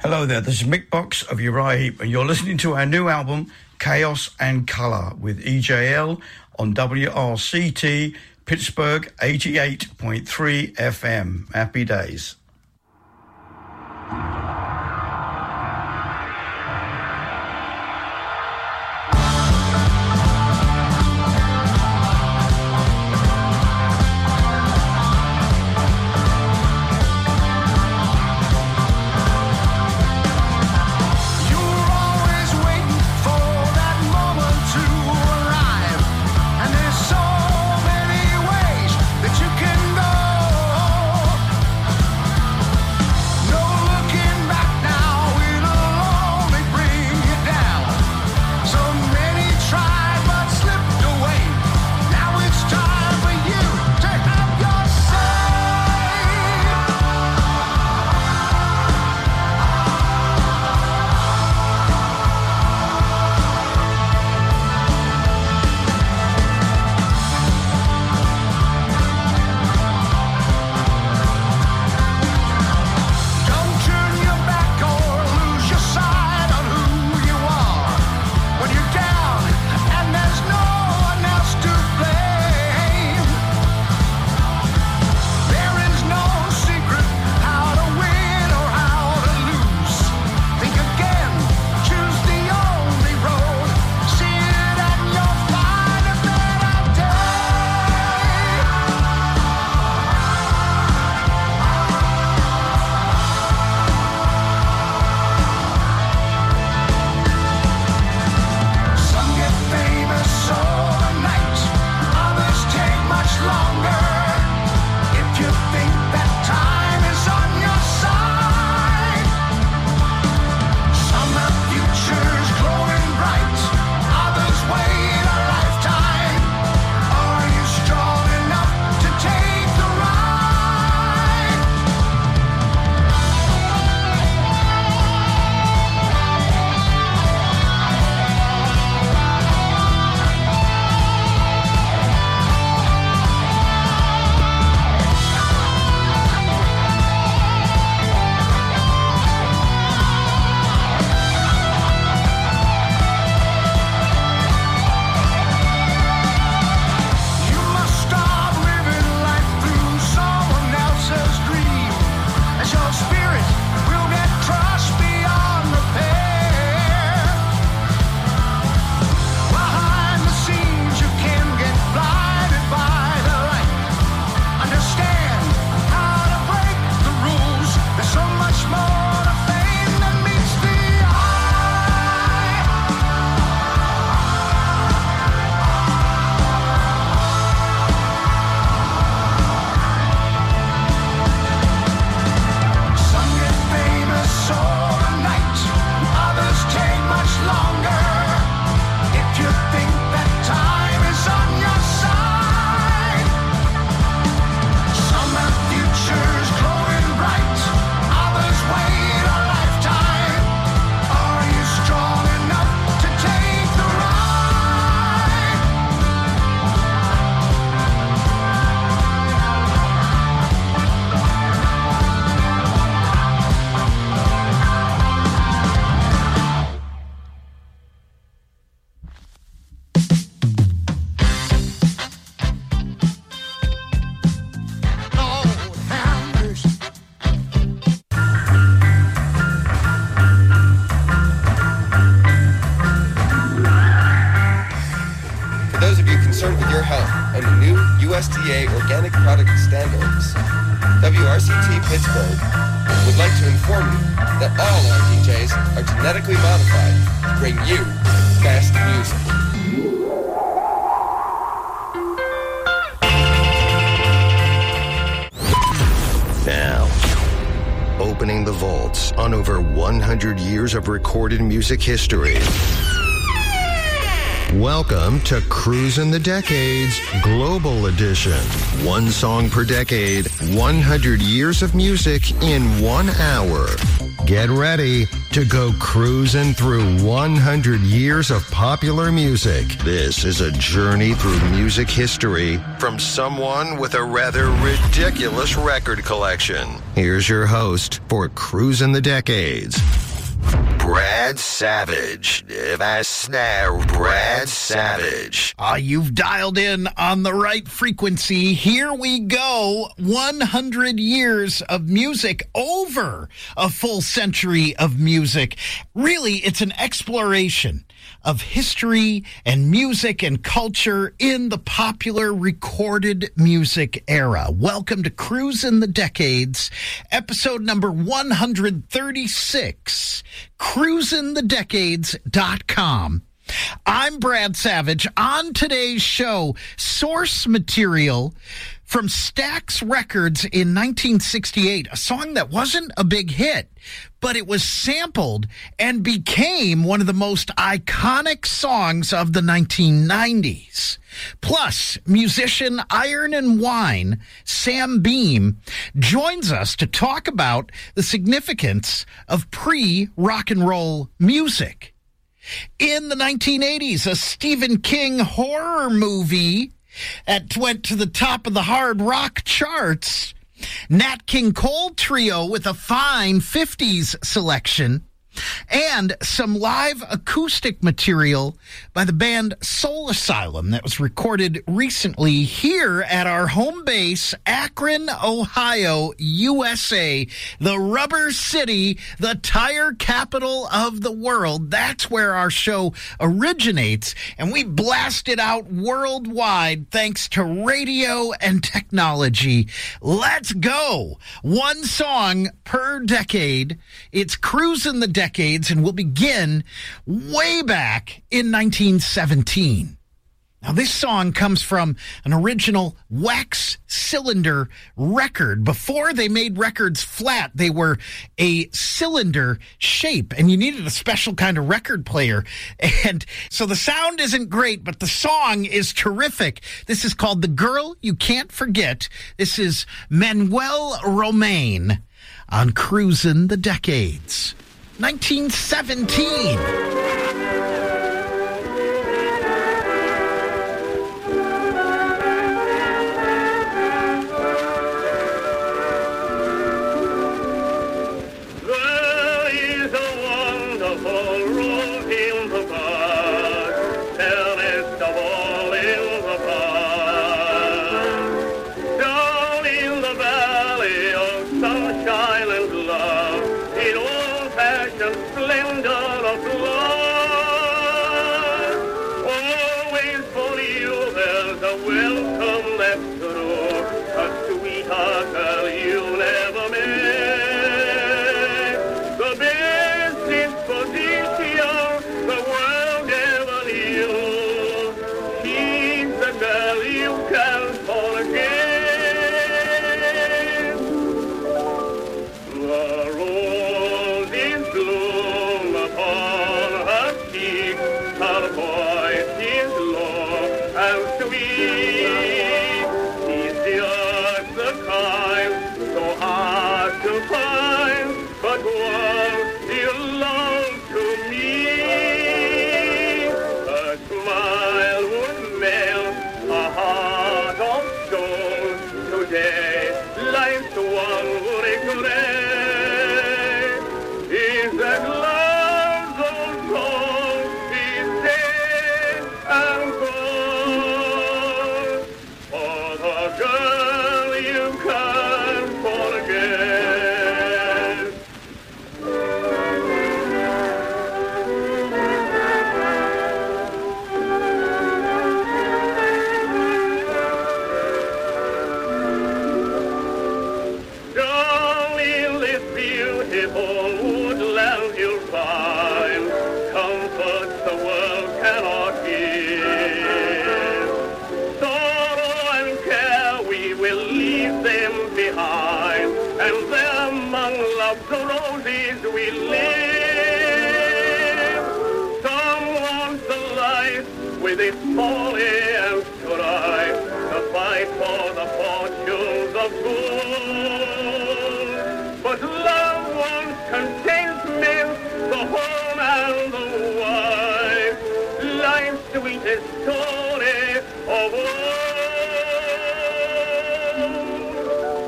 Hello there, this is Mick Box of Uriah Heep, and you're listening to our new album, Chaos and Colour, with EJL on WRCT Pittsburgh 88.3 FM. Happy days. USDA organic product standards, WRCT Pittsburgh would like to inform you that all our DJs are genetically modified to bring you the best music. Now, opening the vaults on over 100 years of recorded music history. Welcome to Cruisin' the Decades Global Edition. One song per decade, 100 years of music in 1 hour. Get ready to go cruising through 100 years of popular music. This is a journey through music history from someone with a rather ridiculous record collection. Here's your host for Cruisin' the Decades, Brad Savage. That's now Brad Savage. You've dialed in on the right frequency. Here we go. 100 years of music, over a full century of music. Really, it's an exploration of history and music and culture in the popular recorded music era. Welcome to Cruisin' the Decades, episode number 136, cruisinthedecades.com. I'm Brad Savage. On today's show, source material from Stax Records in 1968, a song that wasn't a big hit, but it was sampled and became one of the most iconic songs of the 1990s. Plus, musician Iron and Wine, Sam Beam, joins us to talk about the significance of pre-rock and roll music. In the 1980s, a Stephen King horror movie that went to the top of the hard rock charts. Nat King Cole Trio with a fine 50s selection. And some live acoustic material by the band Soul Asylum that was recorded recently here at our home base, Akron, Ohio, USA, the Rubber City, the tire capital of the world. That's where our show originates, and we blast it out worldwide thanks to radio and technology. Let's go. One song per decade. It's Cruisin' the Decades, and we'll begin way back in 1917. Now, this song comes from an original wax cylinder record. Before they made records flat, they were a cylinder shape, and you needed a special kind of record player. And so the sound isn't great, but the song is terrific. This is called The Girl You Can't Forget. This is Manuel Romain on Cruisin' the Decades. 1917.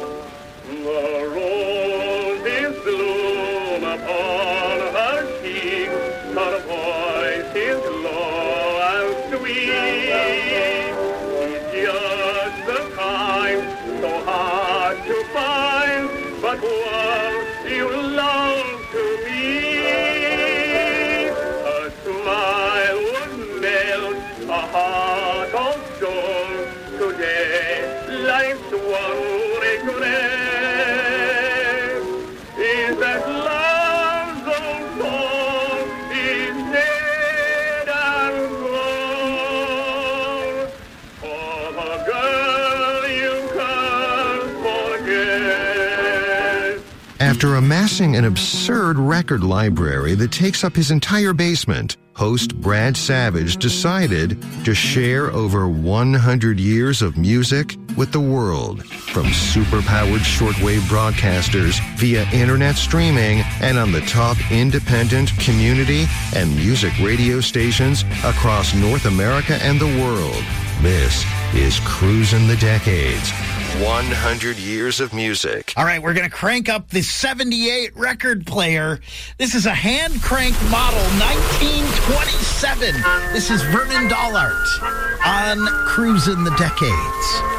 The roses bloom upon her cheek. world you long to be. A smile would melt a heart of stone. Today, life's one regret is that love's old song is dead and gone. For the girl you can't forget. After amassing an absurd record library that takes up his entire basement, host Brad Savage decided to share over 100 years of music with the world, from superpowered shortwave broadcasters via internet streaming and on the top independent, community, and music radio stations across North America and the world. This is Cruisin' the Decades. 100 years of music. All right, we're going to crank up the 78 record player. This is a hand-cranked model, 1927. This is Vernon Dollart on Cruisin' the Decades.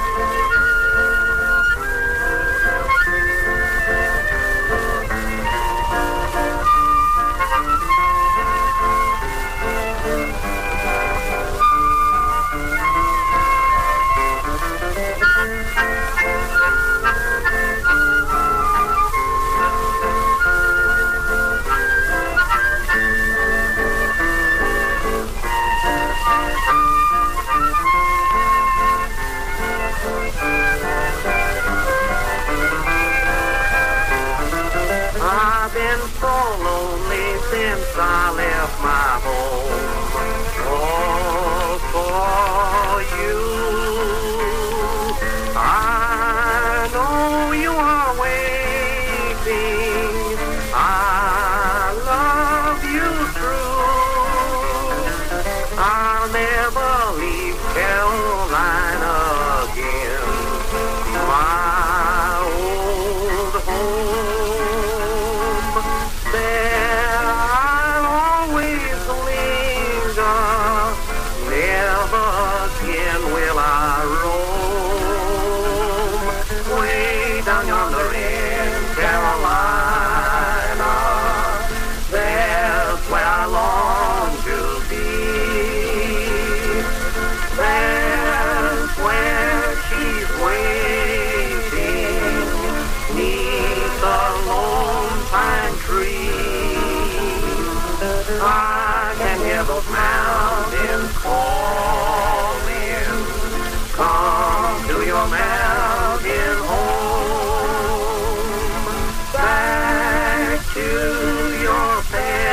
I left my home all for you. I know you are waiting. I love you true. I'll never leave Carolina again. My old home. There I'll always linger. Never again will I roam. Way down yonder in Carolina. There's where I long to be. There's where she's waiting. Neath the lone pine tree. I can hear those mountains calling. Come to your mountain home. Back to your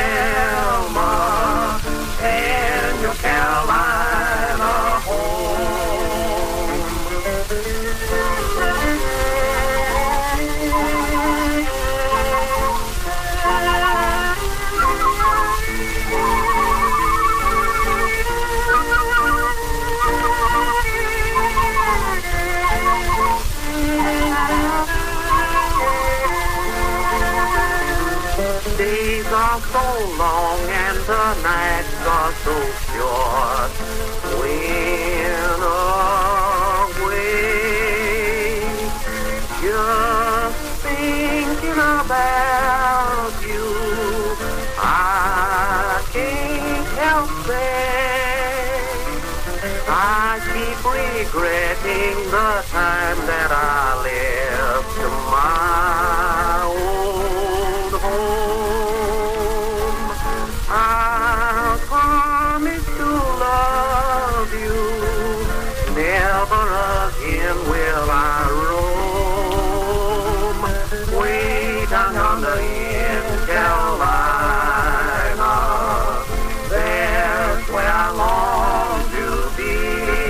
Thelma and your Carolina Days are so long and the nights are so short. When away, just thinking about you, I can't help saying I keep regretting the time that I left my old home. I promise to love you. Never again will I roam. Way down yonder in Carolina. There's where I long to be.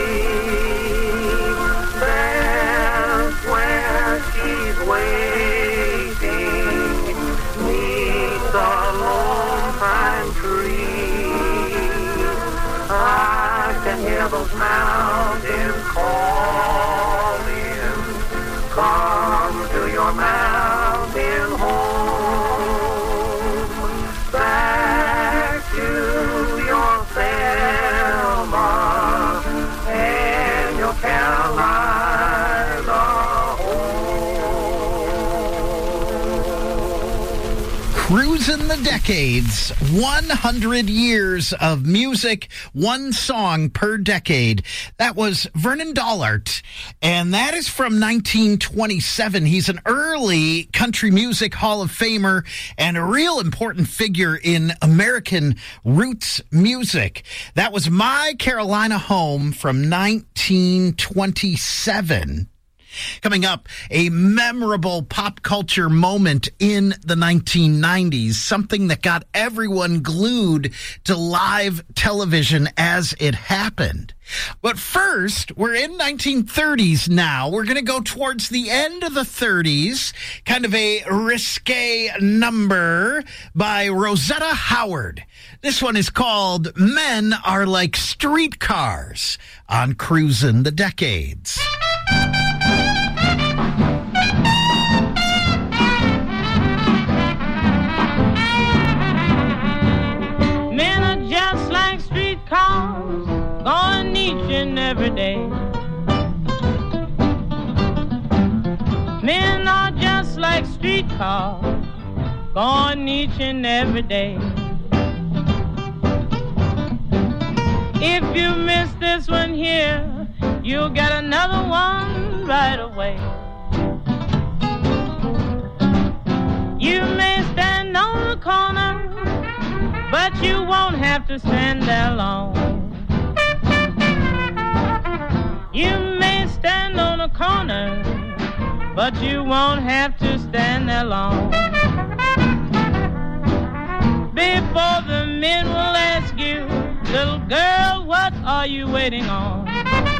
There's where she's waiting. Neath the lone pine tree. I can hear those mountains calling. Come to your mountain home. Back to your Thelma and your Carolina home. Cruising the Decades, 100 years of music, one song per decade. That was Vernon Dollart, and that is from 1927. He's an early country music Hall of Famer and a real important figure in American roots music. That was My Carolina Home from 1927. Coming up, a memorable pop culture moment in the 1990s, something that got everyone glued to live television as it happened. But first, we're in 1930s now. We're going to go towards the end of the 30s, kind of a risque number by Rosetta Howard. This one is called Men Are Like Streetcars on Cruising the Decades. Men are just like streetcars, going each and every day. Men are just like streetcars, going each and every day. If you miss this one here, you'll get another one right away. You may stand on the corner, but you won't have to stand there long. You may stand on a corner, but you won't have to stand there long. Before the men will ask you, little girl, what are you waiting on?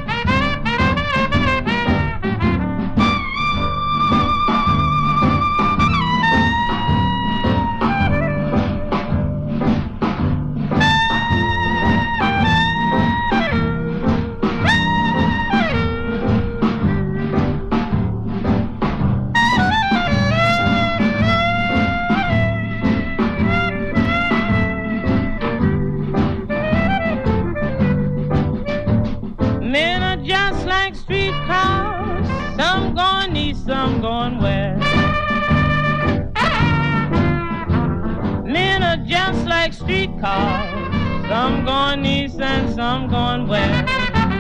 Some going west. Men are just like streetcars, some going east and some going west.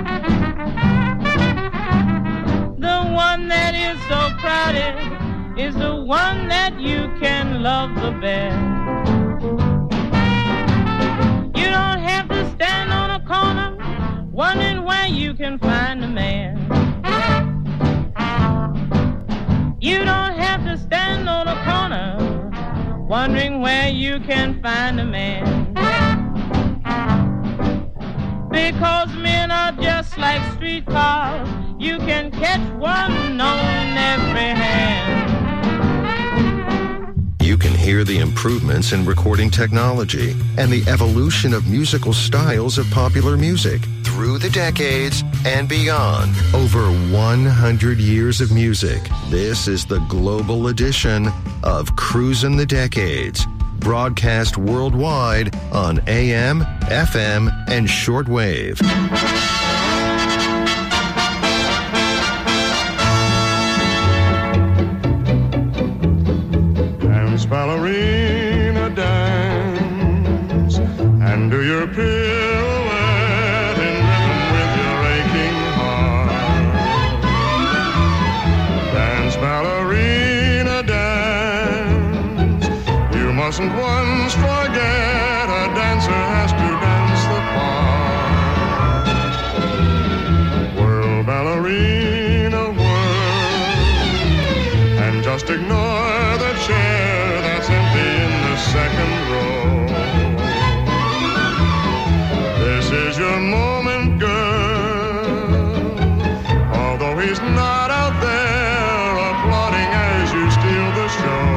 The one that is so crowded is the one that you can love the best. You don't have to stand on a corner wondering where you can find a man. You don't have to stand on a corner wondering where you can find a man. Because men are just like streetcars, you can catch one on every hand. You can hear the improvements in recording technology and the evolution of musical styles of popular music through the decades and beyond. Over 100 years of music. This is the global edition of Cruising the Decades, broadcast worldwide on AM, FM, and shortwave. Dance, ballerina, dance, and do your pirouette in rhythm with your aching heart. Dance, ballerina, dance, you mustn't once forget a dancer has to dance the part. Whirl, ballerina, whirl, and just ignore the chair that's empty in the second row. This is your moment, girl, although he's not out there applauding as you steal the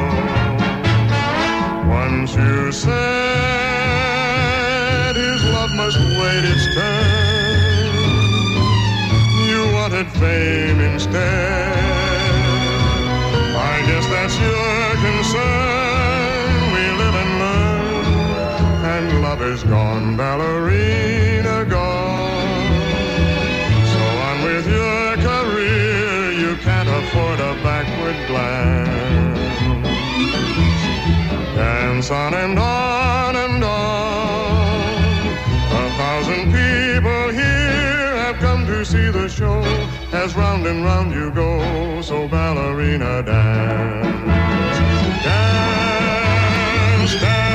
show. Once you said his love must wait its turn, you wanted fame instead. I guess that's your concern. We live and learn, and love is gone, ballerina gone. So on with your career, you can't afford a backward glance. dance on and on and on. 1,000 people here have come to see the show. As round and round you go, so ballerina dance. Dance, dance.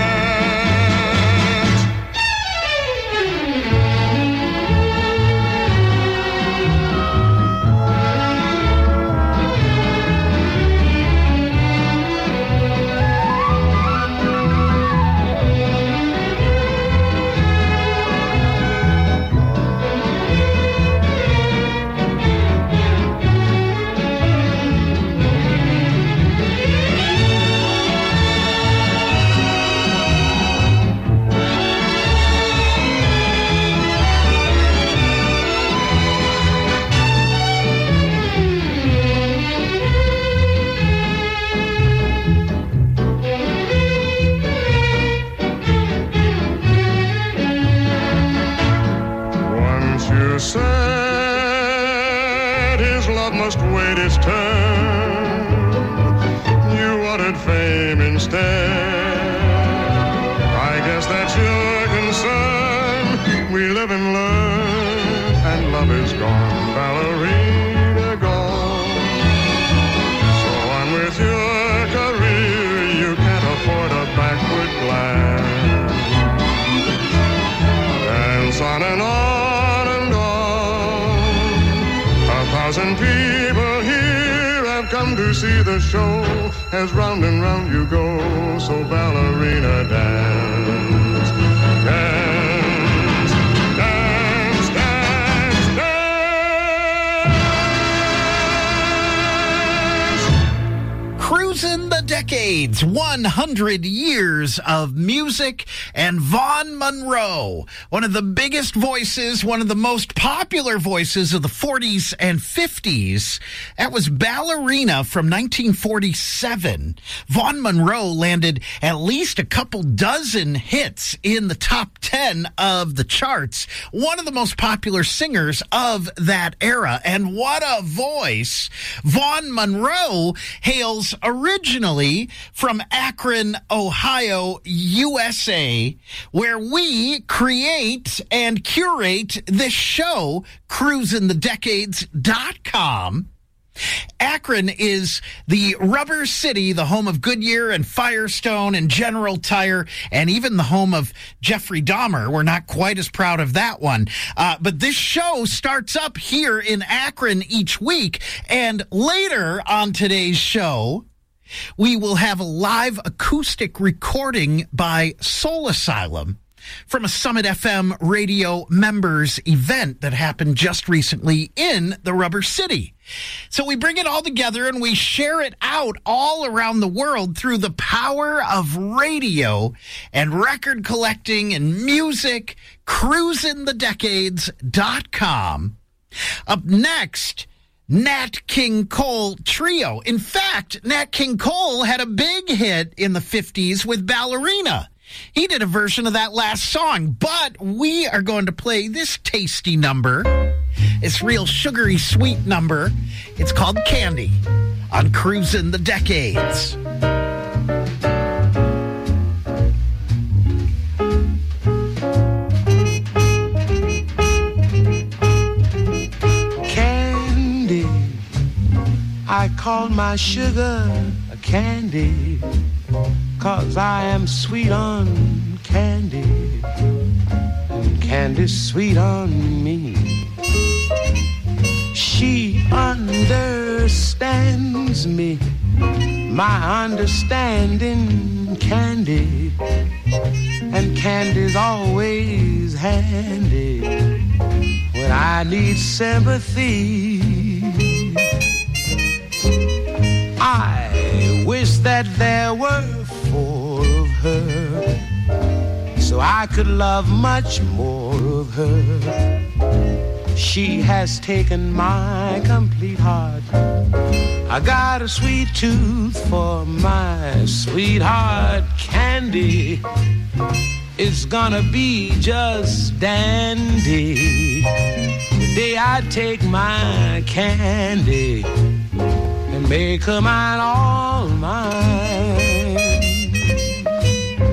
Said his love must wait its turn. You wanted fame instead. I guess that's your concern. We live and learn, and love is gone, ballerina gone. So on with your career, you can't afford a backward glance. Dance on and on. 1,000 people here have come to see the show. As round and round you go, so ballerina dance. Dance, dance, dance, dance. Cruising the Decades, 100 years of music, and Vaughn Monroe, one of the biggest voices, one of the most popular voices of the 40s and 50s. That was Ballerina from 1947. Vaughn Monroe landed at least a couple dozen hits in the top 10 of the charts. One of the most popular singers of that era, and what a voice. Vaughn Monroe hails originally from Akron, Ohio, USA, where we create and curate this show, cruisinthedecades.com. Akron is the Rubber City, the home of Goodyear and Firestone and General Tire, and even the home of Jeffrey Dahmer. We're not quite as proud of that one. But this show starts up here in Akron each week. And later on today's show, we will have a live acoustic recording by Soul Asylum from a Summit FM radio members event that happened just recently in the Rubber City. So we bring it all together and we share it out all around the world through the power of radio and record collecting and music. cruisinthedecades.com. Up next, Nat King Cole Trio. In fact, Nat King Cole had a big hit in the 50s with Ballerina. He did a version of that last song, but we are going to play this tasty number. It's real sugary sweet number. It's called Candy on Cruisin' the Decades. Candy, I call my sugar a candy, 'cause I am sweet on candy, and candy's sweet on me. She understands me, my understanding candy, and candy's always handy when I need sympathy. I wish that there were four of her, so I could love much more of her. She has taken my complete heart. I got a sweet tooth for my sweetheart. Candy is gonna be just dandy the day I take my candy and make her mine, all mine.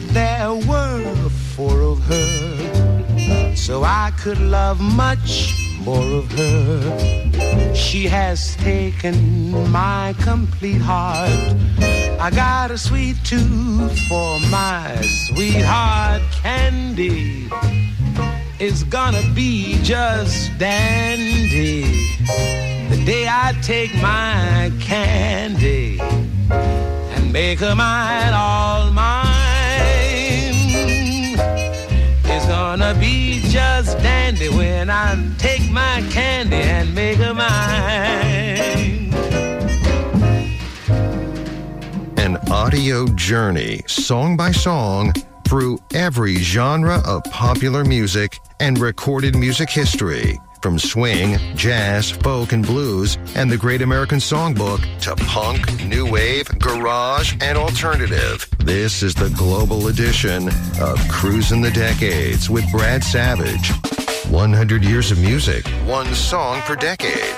there were 4 of her, so I could love much more of her. She has taken my complete heart. I got a sweet tooth for my sweetheart. Candy is gonna be just dandy the day I take my Candy and make her mine, all mine. It's gonna be just dandy when I take my Candy and make her mine. An audio journey, song by song, through every genre of popular music and recorded music history. From swing, jazz, folk, and blues, and the Great American Songbook to punk, new wave, garage, and alternative. This is the global edition of Cruising the Decades with Brad Savage. 100 years of music, one song per decade.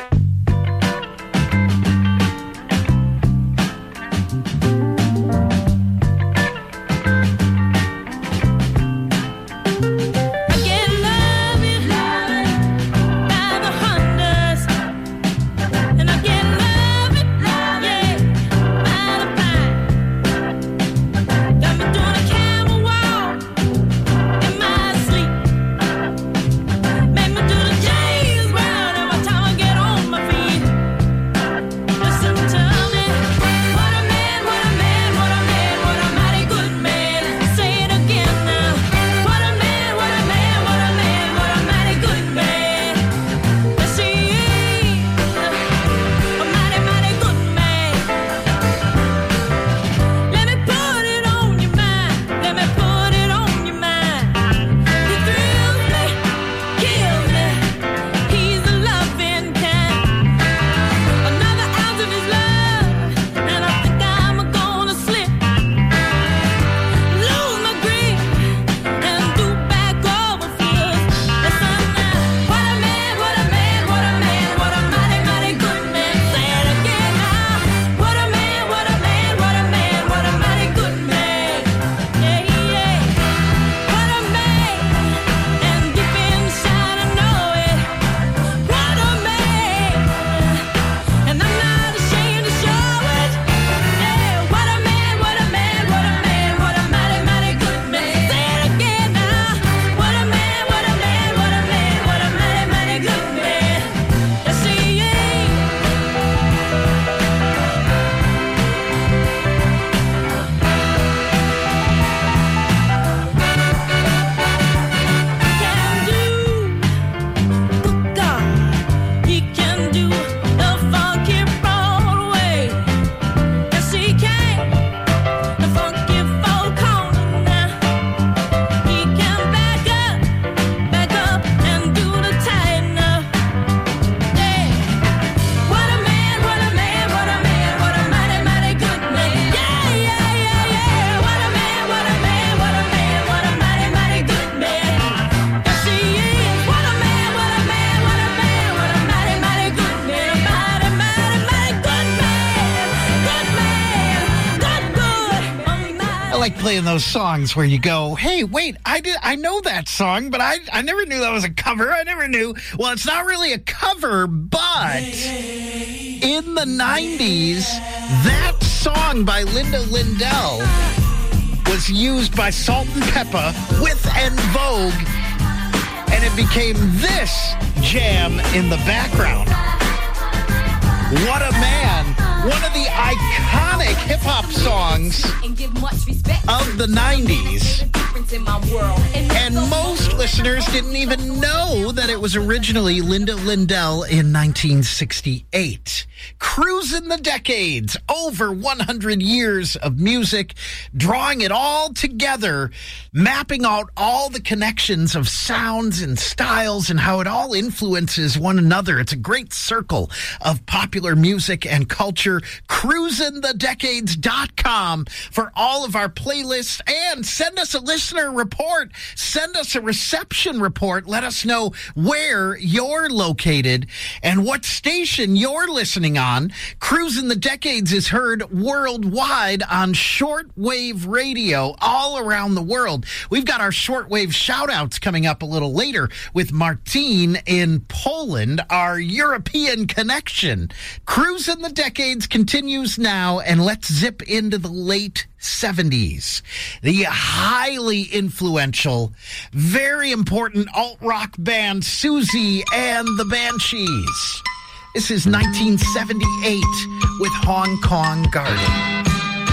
Playing those songs where you go, hey, wait, I know that song, but I never knew that was a cover. I never knew. Well, it's not really a cover, but in the 90s, that song by Linda Lindell was used by Salt and Pepper with En Vogue, and it became this jam in the background. What a Man. One of the iconic hip-hop songs of the 90s. And most listeners didn't even know that it was originally Linda Lindell in 1968. Cruising the Decades, over 100 years of music, drawing it all together, mapping out all the connections of sounds and styles and how it all influences one another. It's a great circle of popular music and culture. CruisingTheDecades.com for all of our playlists, and send us a listener report. Send us a receipt reception report. Let us know where you're located and what station you're listening on. Cruising the Decades is heard worldwide on shortwave radio all around the world. We've got our shortwave shout-outs coming up a little later with Martin in Poland, our European connection. Cruising the Decades continues now, and let's zip into the late 70s. The highly influential, very important alt-rock band Susie and the Banshees. This is 1978 with Hong Kong Garden.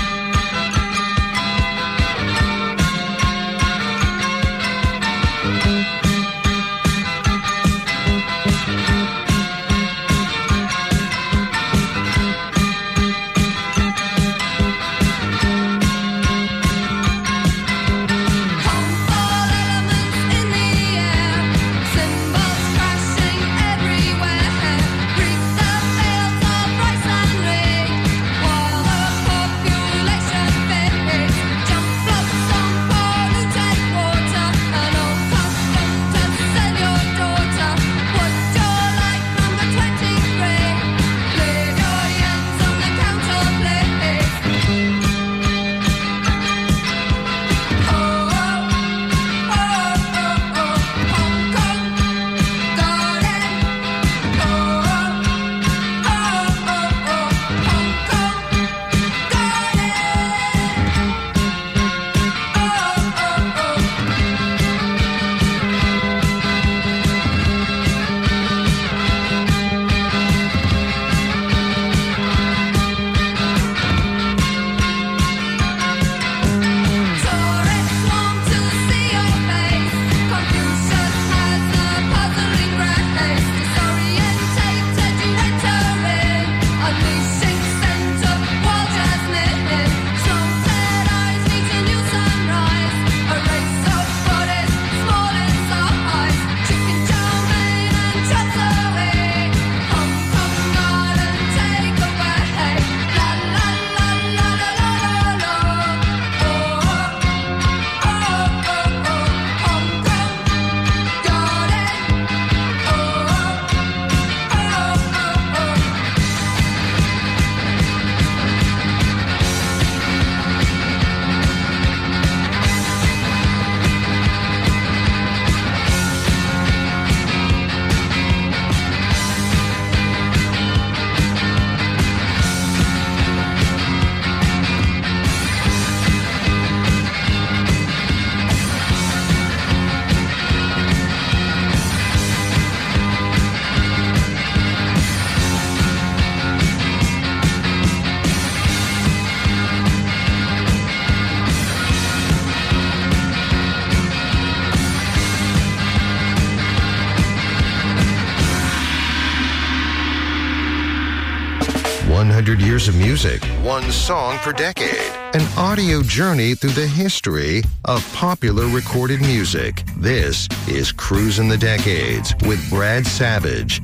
Years of music, one song per decade. An audio journey through the history of popular recorded music. This is Cruising the Decades with Brad Savage.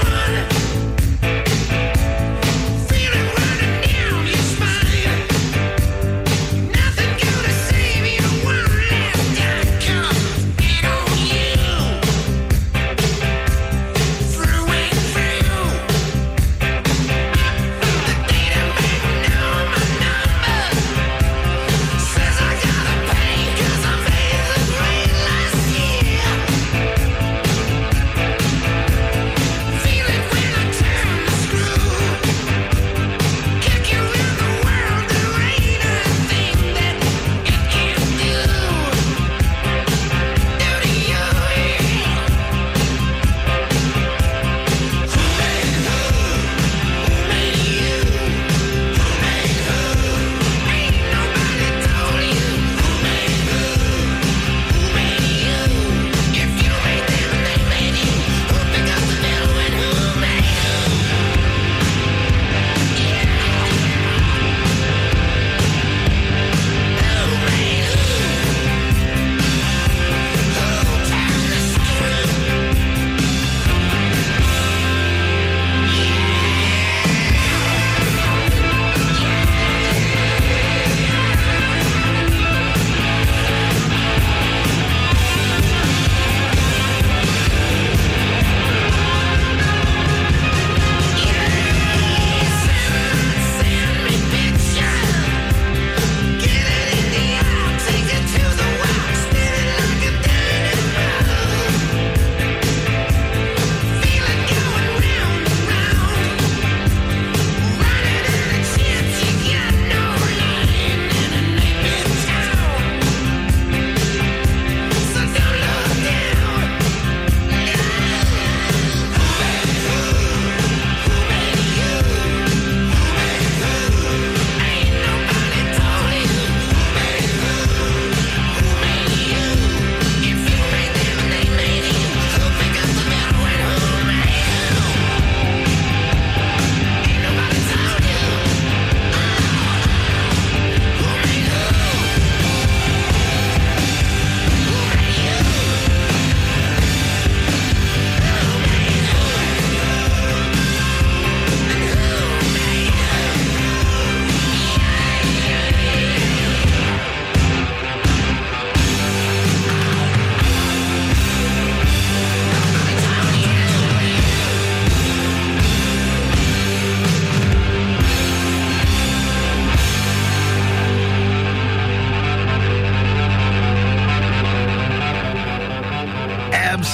Feeling running down your spine.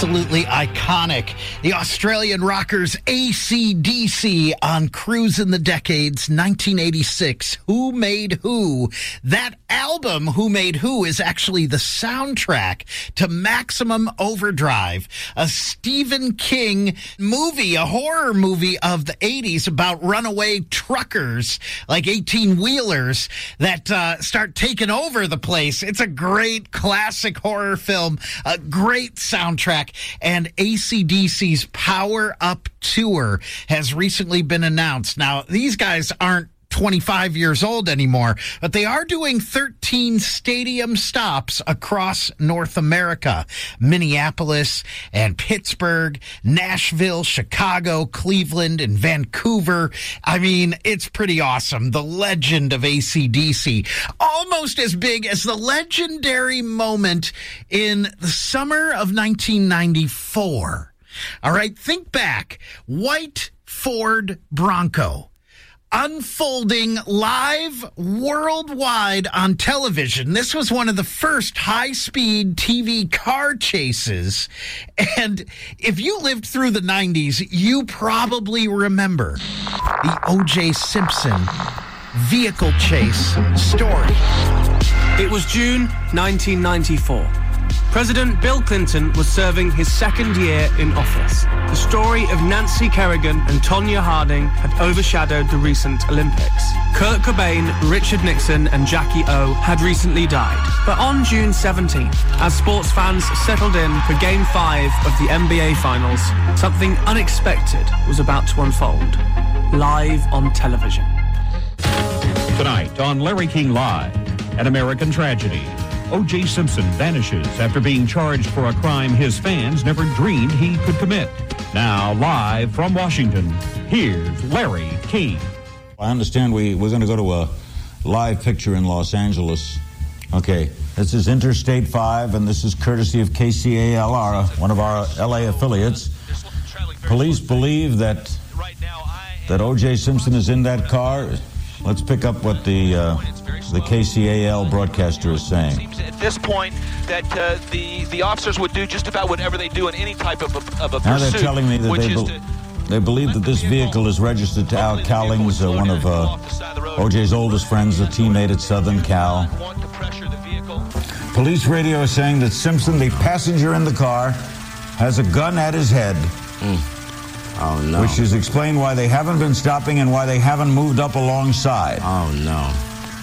Absolutely iconic. The Australian rockers AC/DC on Cruise in the Decades, 1986. Who Made Who? That album, Who Made Who, is actually the soundtrack to Maximum Overdrive, a Stephen King movie, a horror movie of the 80s about runaway truckers, like 18-wheelers, that start taking over the place. It's a great classic horror film, a great soundtrack, and AC/DC's Power Up Tour has recently been announced. Now, these guys aren't 25 years old anymore, but they are doing 13 stadium stops across North America. Minneapolis and Pittsburgh, Nashville, Chicago, Cleveland, and Vancouver. I mean, it's pretty awesome. The legend of AC/DC, almost as big as the legendary moment in the summer of 1994. All right, think back. White Ford Bronco, unfolding live worldwide on television. This was one of the first high-speed TV car chases. And if you lived through the 90s, you probably remember the O.J. Simpson vehicle chase story. It was June 1994. President Bill Clinton was serving his second year in office. The story of Nancy Kerrigan and Tonya Harding had overshadowed the recent Olympics. Kurt Cobain, Richard Nixon, and Jackie O had recently died. But on June 17th, as sports fans settled in for Game 5 of the NBA Finals, something unexpected was about to unfold, live on television. Tonight on Larry King Live, an American tragedy. O.J. Simpson vanishes after being charged for a crime his fans never dreamed he could commit. Now, live from Washington, here's Larry King. I understand we're going to go to a live picture in Los Angeles. Okay, this is Interstate 5, and this is courtesy of KCALR, one of our L.A. affiliates. Police believe that O.J. Simpson is in that car. Let's pick up what the KCAL broadcaster is saying. At this point, that the officers would do just about whatever they do in any type of a pursuit. Now they're telling me that they believe that this vehicle is registered to Al Cowlings, one of O.J.'s oldest friends, a teammate at Southern Cal. Police radio is saying that Simpson, the passenger in the car, has a gun at his head. Oh, no. Which is explained why they haven't been stopping and why they haven't moved up alongside. Oh, no.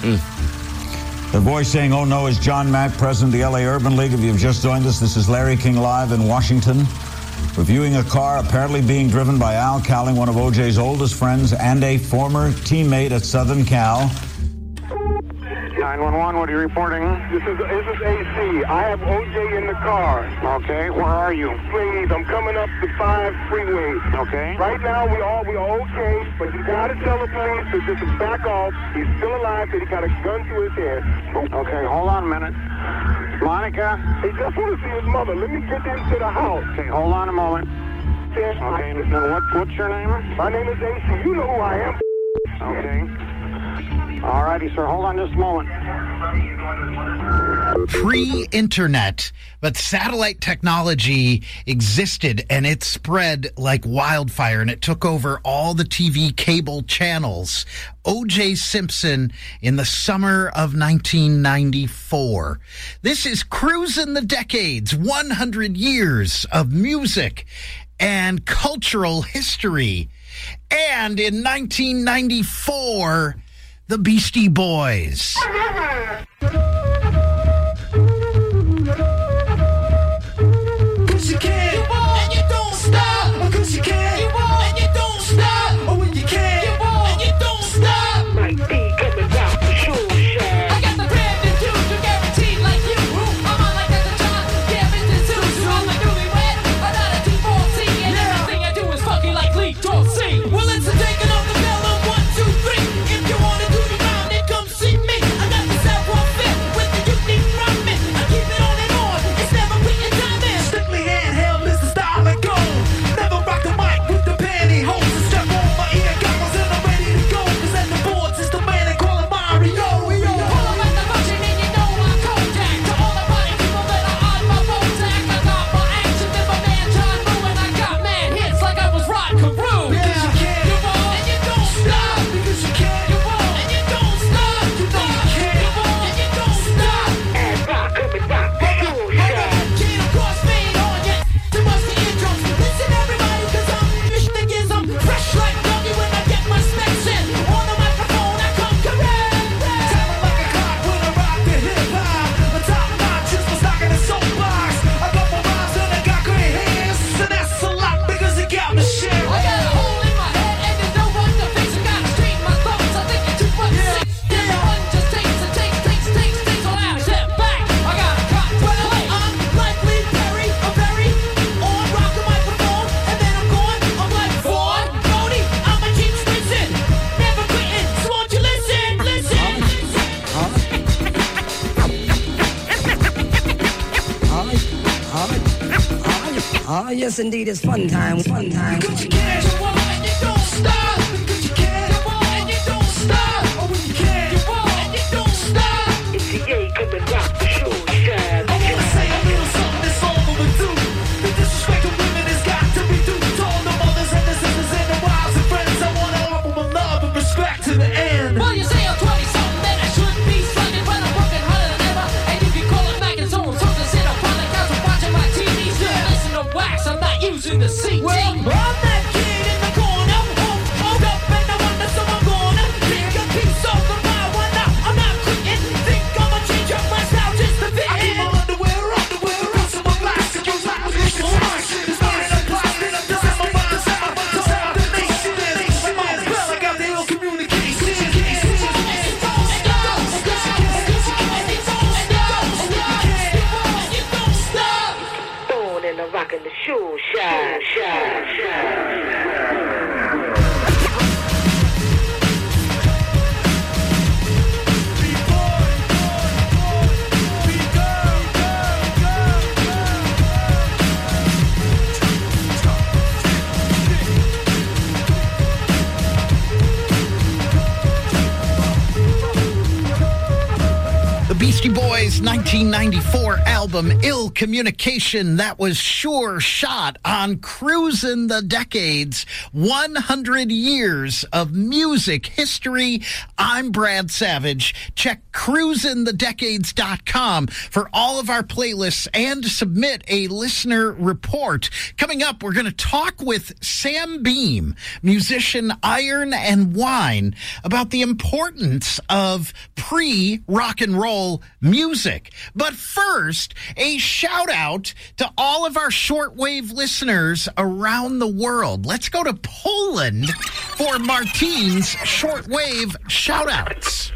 The voice saying, oh, no, is John Mack, president of the L.A. Urban League. If you've just joined us, this is Larry King Live in Washington, reviewing a car apparently being driven by Al Cowling, one of O.J.'s oldest friends and a former teammate at Southern Cal. 911, what are you reporting? This is AC. I have OJ in the car. Okay, where are you? Please, I'm coming up the 5 freeway. Okay. Right now, we are okay, but you gotta tell the police to just back off. He's still alive, but he got a gun to his head. Okay, hold on a minute. Monica? He just want to see his mother. Let me get into the house. Okay, hold on a moment. Okay, now what's your name? My name is AC. You know who I am. Okay. All righty, sir. Hold on just a moment. Pre-internet, but satellite technology existed, and it spread like wildfire, and it took over all the TV cable channels. O.J. Simpson in the summer of 1994. This is Cruising the Decades, 100 years of music and cultural history. And in 1994... the Beastie Boys. Cause you can, and you don't stop. Cause you can, and you don't stop. Oh, when you can, and you don't stop. Might be coming out for sure. I got the brand new juice, you guaranteed like you. I'm on like that's a John, guaranteed too. So I'm a newlywed, I'm not a T4C, and everything I do is fucking like Lee Dorsey. Well, it's a taking off the bell of 1, 2, 3. If you wanna do the round, then come see me. I got the Oh, yes, indeed, it's fun time, fun time. Because you can, you won't, and you don't stop. Because you can, you won't, and you don't stop. Oh, when you can, you won't, and you don't stop. It's the A coming rock the show shine. I wanna say a little something that's all overdue. The disrespect of women has got to be due to all the mothers and the sisters and the wives and friends. I want to offer my love and respect to the end. Well, you say I'm 20-something, then I should be slugging, but I'm working harder than ever. And if you call it back, it's all something. Sit up on the couch and watching my TV. Still listen to wax, I'm not using the CT. Well, I'm that kid in the corner, hold up, and I wonder someone gonna take a piece of the pie. Why not? I'm not quitting. Think I'ma change up my style just to fit in. I keep my underwear, cause I'm a plastic. Use like a bitch, it's mine. It's mine, I'm plastic. I'm just my mind, I'm the nation. I'm on the bell, I got the ill communication. Born in the rock and the show shine, shine, shine. The Beastie Boys' 1994 album, Ill Communication, that was Sure Shot on Cruisin' the Decades, 100 years of music history. I'm Brad Savage. Check cruisinthedecades.com for all of our playlists and submit a listener report. Coming up, we're going to talk with Sam Beam, musician Iron and Wine, about the importance of pre-rock and roll music. But first, a shout out to all of our shortwave listeners around the world. Let's go to Poland for Martine's shortwave shout outs.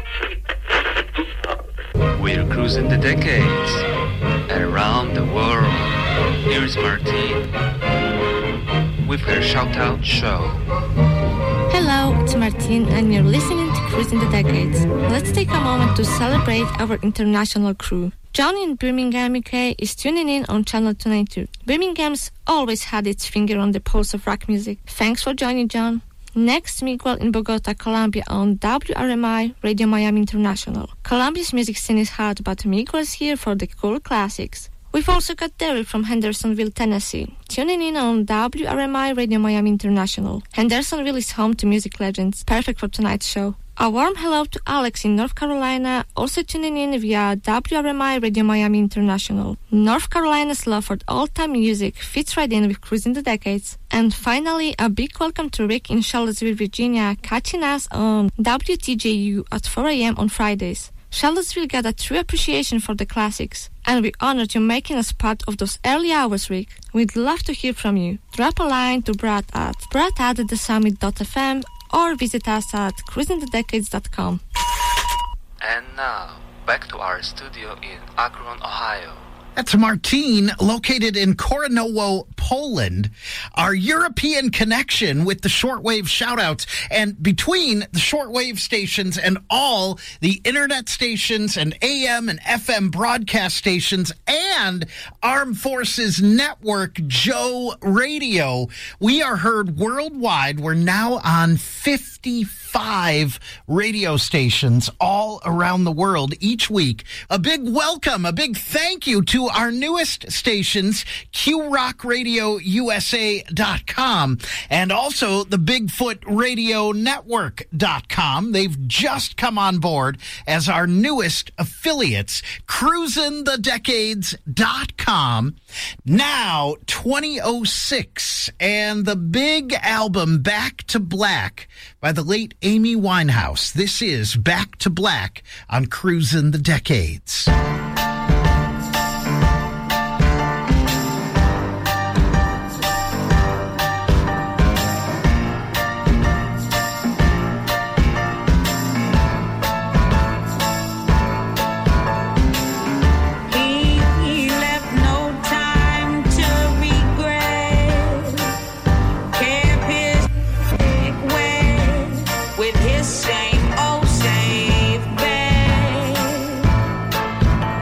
We're cruising the decades around the world. Here's Martine with her shout out show. Hello, it's Martine, and you're listening to Cruising the Decades. Let's take a moment to celebrate our international crew. John in Birmingham, UK is tuning in on Channel 292. Birmingham's always had its finger on the pulse of rock music. Thanks for joining, John. Next, Miguel in Bogota, Colombia on WRMI Radio Miami International. Colombia's music scene is hot, but Miguel's here for the cool classics. We've also got Daryl from Hendersonville, Tennessee, tuning in on WRMI Radio Miami International. Hendersonville is home to music legends, perfect for tonight's show. A warm hello to Alex in North Carolina, also tuning in via WRMI Radio Miami International. North Carolina's love for all-time music fits right in with Cruising the Decades. And finally, a big welcome to Rick in Charlottesville, Virginia, catching us on WTJU at 4 a.m. on Fridays. Charlottesville got a true appreciation for the classics, and we're honored you're making us part of those early hours, Rick. We'd love to hear from you. Drop a line to Brad at thesummit.fm or visit us at cruisingthedecades.com. And now, back to our studio in Akron, Ohio. That's Martine, located in Koranowo, Poland. Our European connection with the shortwave shoutouts, and between the shortwave stations and all the internet stations and AM and FM broadcast stations and Armed Forces Network Joe Radio, we are heard worldwide. We're now on 55 radio stations all around the world each week. A big welcome, a big thank you to our newest stations, QRockRadioUSA.com and also the BigfootRadioNetwork.com. They've just come on board as our newest affiliates, CruisinTheDecades.com. Now, 2006, and the big album Back to Black by the late Amy Winehouse. This is Back to Black on Cruisin' the Decades. With his same old safe bed.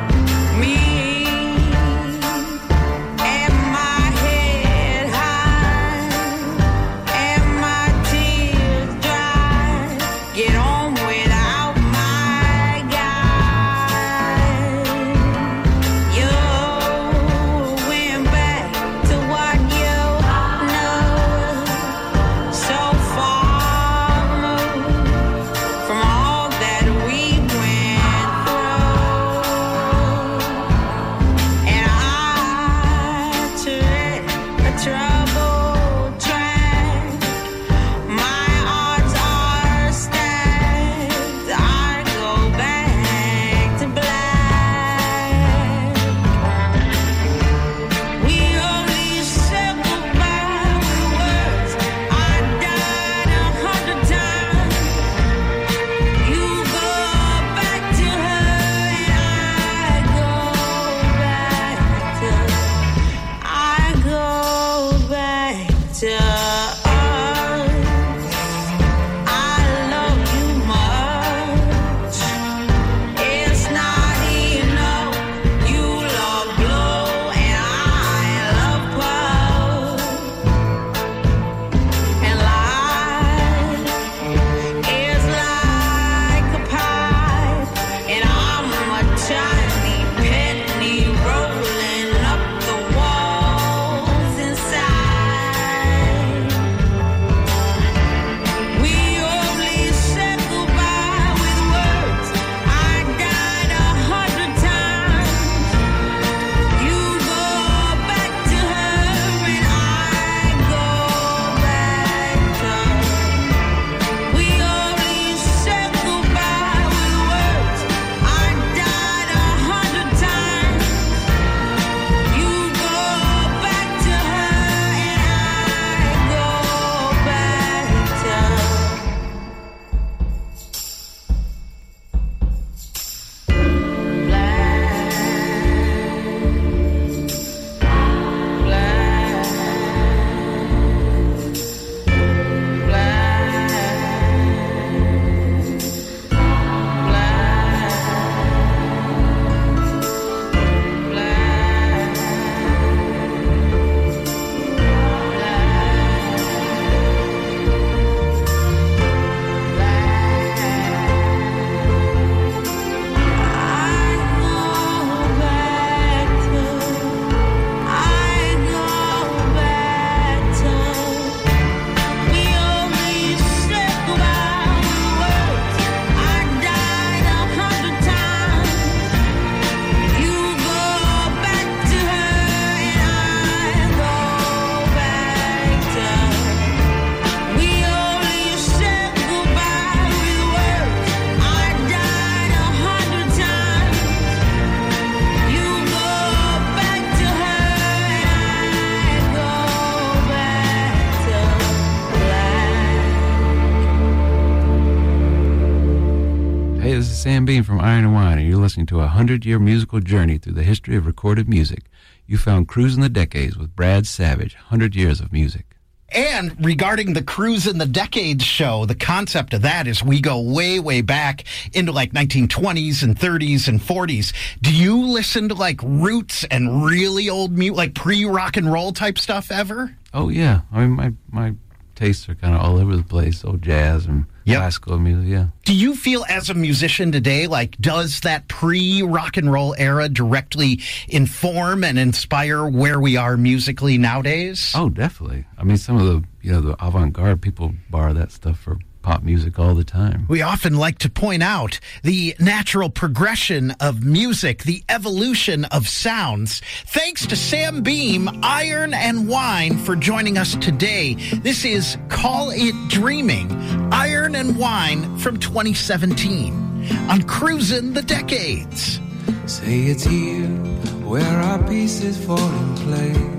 Sam Beam from Iron and Wine, and you're listening to a 100-year musical journey through the history of recorded music. You found Cruising the Decades with Brad Savage, 100 years of music. And regarding the Cruise in the Decades show, the concept of that is we go way, way back into like 1920s and 30s and 40s. Do you listen to like roots and really old music, like pre-rock and roll type stuff ever? Oh, yeah. I mean, my tastes are kind of all over the place, old jazz and classical music, yeah. Do you feel as a musician today, like, does that pre-rock and roll era directly inform and inspire where we are musically nowadays? Oh, definitely. I mean, some of the avant-garde people borrow that stuff for pop music all the time. We often like to point out the natural progression of music, the evolution of sounds. Thanks to Sam Beam, Iron and Wine, for joining us today. This is Call It Dreaming, Iron and Wine from 2017 on Cruising the Decades. Say it's here where our pieces fall in place.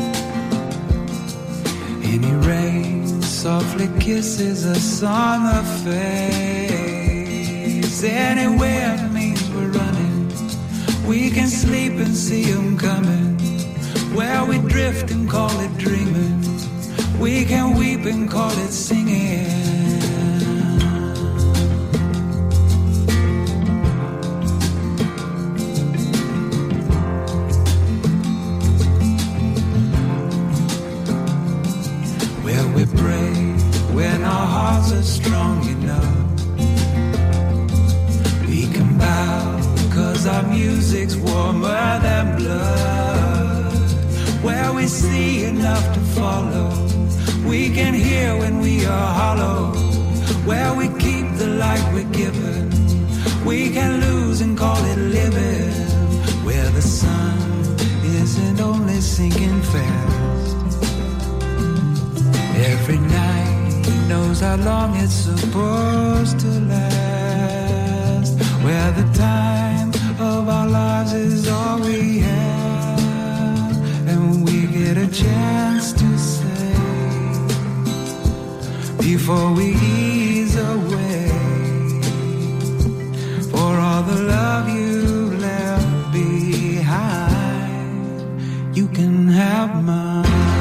Any rain softly kisses a song of faith. Anywhere means we're running. We can sleep and see them coming. Where we drift and call it dreaming. We can weep and call it singing. We pray when our hearts are strong enough. We can bow cause our music's warmer than blood. Where we see enough to follow. We can hear when we are hollow. Where we keep the light we're given. We can lose and call it living. Where the sun isn't only sinking fast. Every night knows how long it's supposed to last. Where the time of our lives is all we have. And we get a chance to say before we ease away. For all the love you left behind, you can have mine.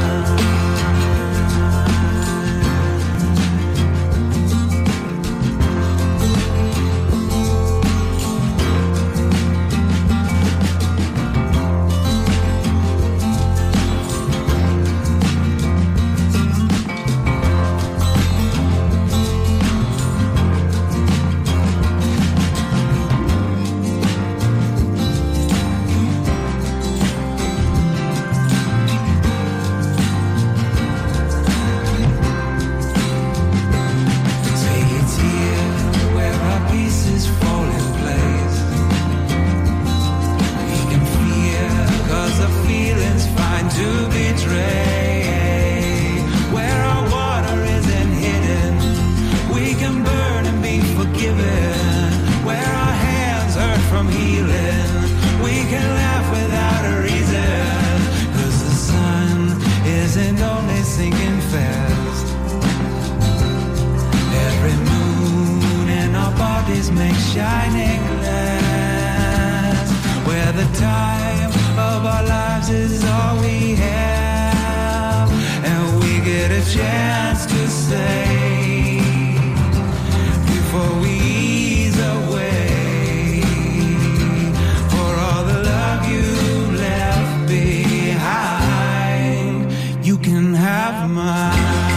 Make shining glass, where the time of our lives is all we have, and we get a chance to say before we ease away. For all the love you left behind, you can have mine.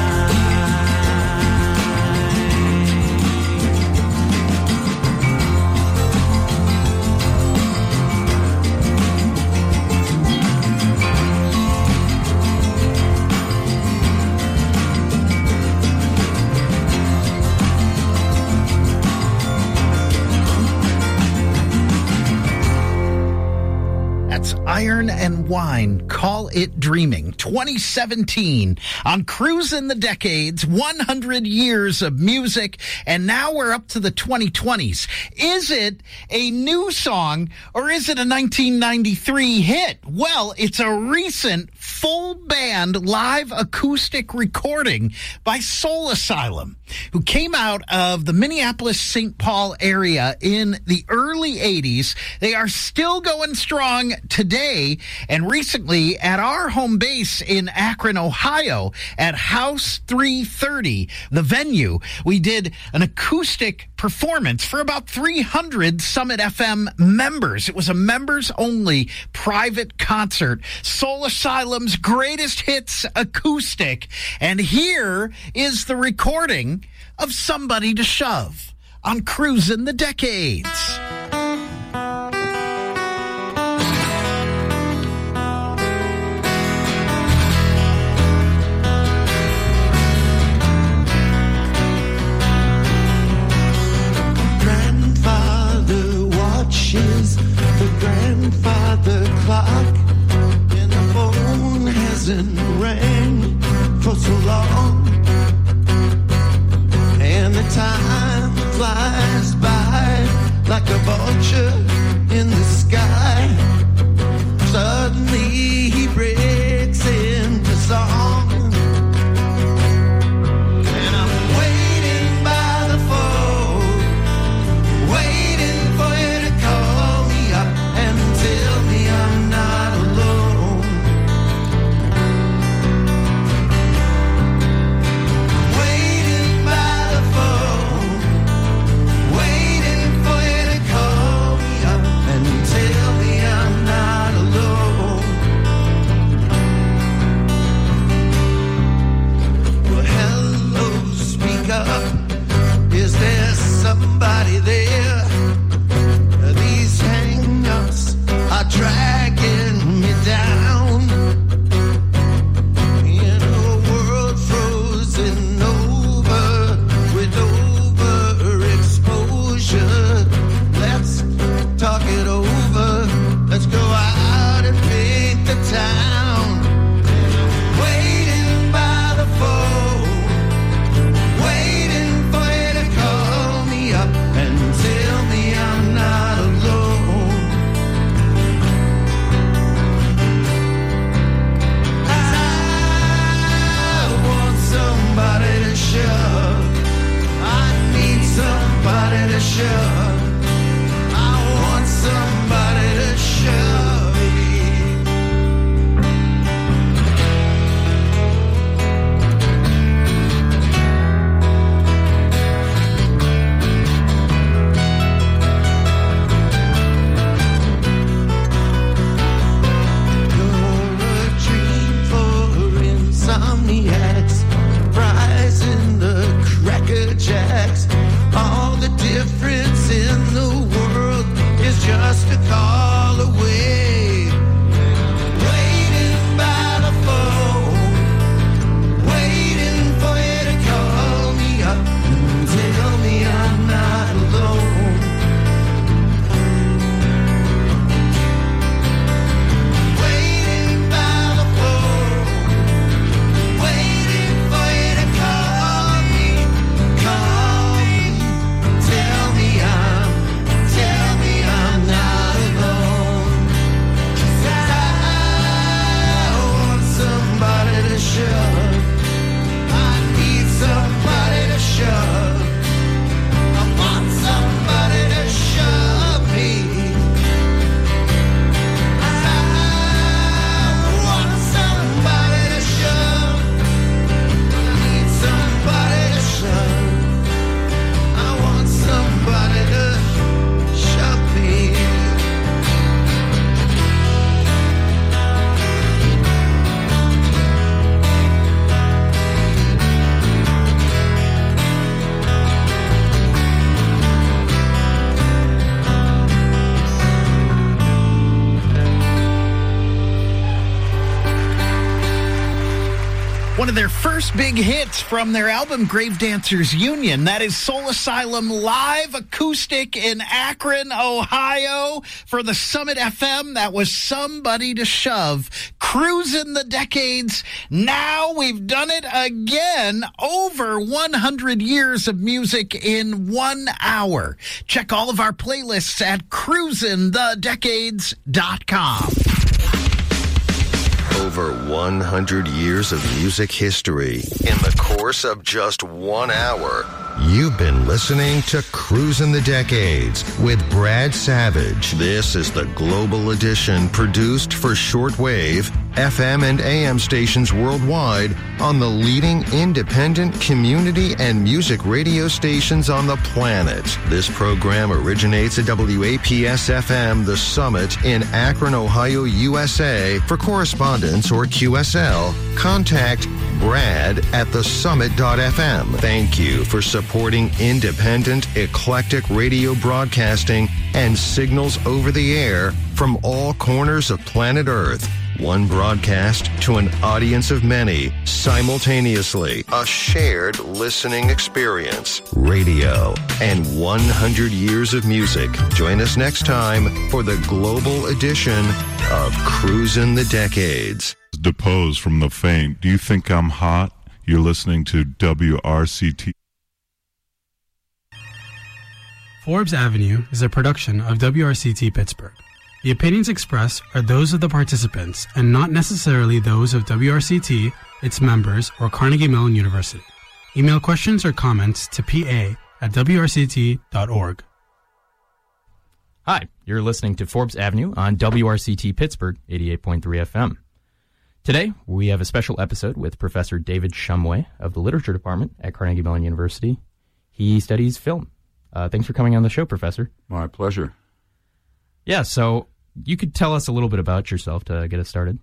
Iron and Wine, Call It Dreaming, 2017 on Cruising the Decades, 100 years of music, and now we're up to the 2020s. Is it a new song or is it a 1993 hit? Well, it's a recent full band live acoustic recording by Soul Asylum, who came out of the Minneapolis-St. Paul area in the early 80s. They are still going strong today, and recently at our home base in Akron, Ohio, at House 330, the venue, we did an acoustic performance for about 300 Summit FM members. It was a members-only private concert, Soul Asylum's greatest hits acoustic, and here is the recording of Somebody to Shove on Cruisin' the Decades. Grandfather watches the grandfather clock, and the phone hasn't rang for so long, and the time flies by like a vulture in the sky. Suddenly he breaks into song, and I'm waiting by the phone, waiting for you to call me up and tell me I'm not alone. Waiting by the phone, waiting for you to call me up and tell me I'm not alone. Well, hello, speak up. Is there somebody there? These hang-ups are dragging me down in a world frozen over with overexposure. Let's talk it over. Let's go out and paint the town. Waiting by the phone, waiting for you to call me up and tell me I'm not alone. I want somebody to shove. I need somebody to shove. I want somebody to shove me. You're a dream for insomniacs, fries in the Cracker Jacks. All the difference in the world is just a call away. Waiting by the phone, waiting for you to call me up and tell me I'm not alone. Waiting by the phone, waiting for you to call me, tell me I'm not alone. 'Cause I want somebody to shove. I need somebody to shove. I want somebody to shove me. I want somebody to shove. I need somebody to shove. I want somebody to shove me. One of their first big hits from their album Grave Dancers Union. That is Soul Asylum live acoustic in Akron, Ohio for the Summit FM. That was Somebody to Shove. Cruisin' the Decades. Now we've done it again. Over 100 years of music in 1 hour. Check all of our playlists at cruisinthedecades.com. Over 100 years of music history in the course of just 1 hour. You've been listening to Cruisin' the Decades with Brad Savage. This is the Global Edition produced for shortwave, FM and AM stations worldwide on the leading independent community and music radio stations on the planet. This program originates at WAPS-FM The Summit in Akron, Ohio, USA. For correspondence or QSL, contact Brad at thesummit.fm. Thank you for supporting independent, eclectic radio broadcasting and signals over the air from all corners of planet Earth. One broadcast to an audience of many, simultaneously. A shared listening experience. Radio and 100 years of music. Join us next time for the global edition of Cruisin' the Decades. Deposed from the faint. Do you think I'm hot? You're listening to WRCT. Forbes Avenue is a production of WRCT Pittsburgh. The opinions expressed are those of the participants and not necessarily those of WRCT, its members, or Carnegie Mellon University. Email questions or comments to pa@wrct.org. Hi, you're listening to Forbes Avenue on WRCT Pittsburgh 88.3 FM. Today, we have a special episode with Professor David Shumway of the Literature Department at Carnegie Mellon University. He studies film. Thanks for coming on the show, Professor. My pleasure. Yeah, so you could tell us a little bit about yourself to get us started.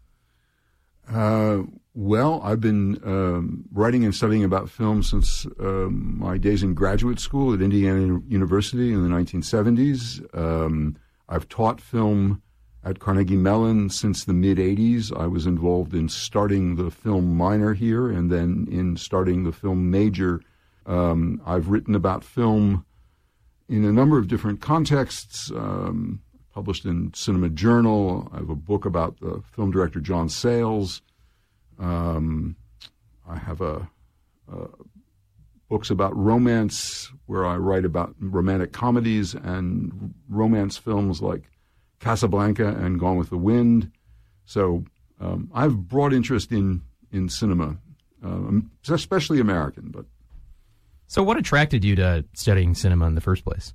Well, I've been writing and studying about film since my days in graduate school at Indiana University in the 1970s. I've taught film at Carnegie Mellon since the mid-'80s. I was involved in starting the film minor here and then in starting the film major. I've written about film in a number of different contexts, published in Cinema Journal. I have a book about the film director John Sayles. I have books about romance where I write about romantic comedies and romance films like Casablanca and Gone with the Wind. So I have broad interest in cinema, especially American. But so what attracted you to studying cinema in the first place?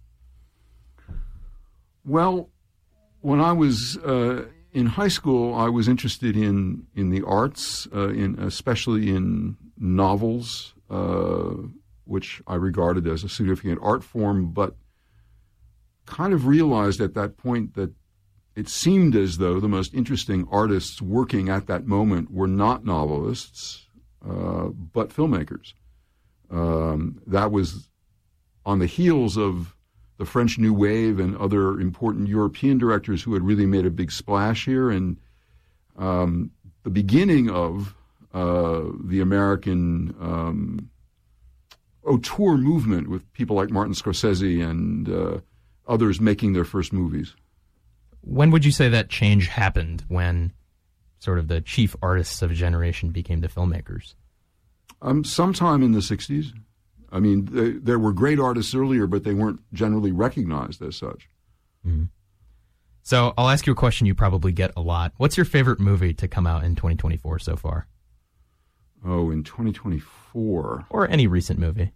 Well, when I was in high school, I was interested in the arts, especially in novels, which I regarded as a significant art form, but kind of realized at that point that it seemed as though the most interesting artists working at that moment were not novelists, but filmmakers. That was on the heels of the French New Wave and other important European directors who had really made a big splash here, and the beginning of the American auteur movement with people like Martin Scorsese and others making their first movies. When would you say that change happened, when sort of the chief artists of a generation became the filmmakers? Sometime in the 60s. I mean, there were great artists earlier, but they weren't generally recognized as such. Mm-hmm. So I'll ask you a question you probably get a lot. What's your favorite movie to come out in 2024 so far? Oh, in 2024. Or any recent movie.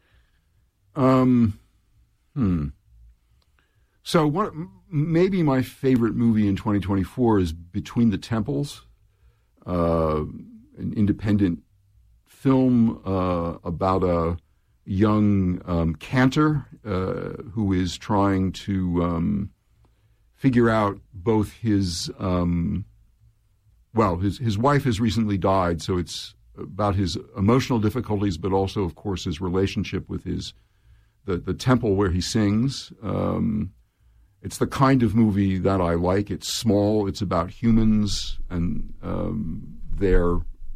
So maybe my favorite movie in 2024 is Between the Temples, an independent film about a young cantor who is trying to figure out both his wife has recently died, so it's about his emotional difficulties, but also, of course, his relationship with the temple where he sings. It's the kind of movie that I like. It's small. It's about humans and their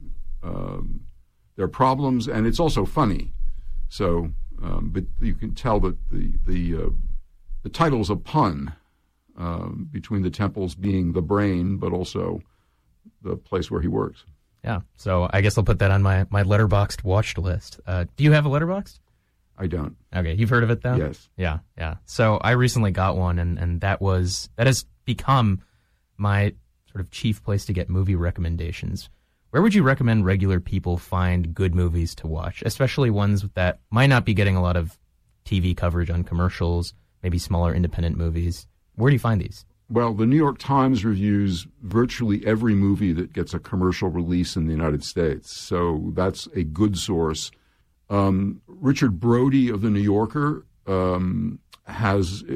problems, and it's also funny. So, but you can tell that the title's a pun, Between the Temples being the brain, but also the place where he works. Yeah. So I guess I'll put that on my Letterboxd watched list. Do you have a Letterboxd? I don't. Okay, you've heard of it though? Yes. Yeah. So I recently got one, and that has become my sort sort of chief place to get movie recommendations. Where would you recommend regular people find good movies to watch, especially ones that might not be getting a lot of TV coverage on commercials, maybe smaller independent movies? Where do you find these? Well, the New York Times reviews virtually every movie that gets a commercial release in the United States, so that's a good source. Richard Brody of The New Yorker has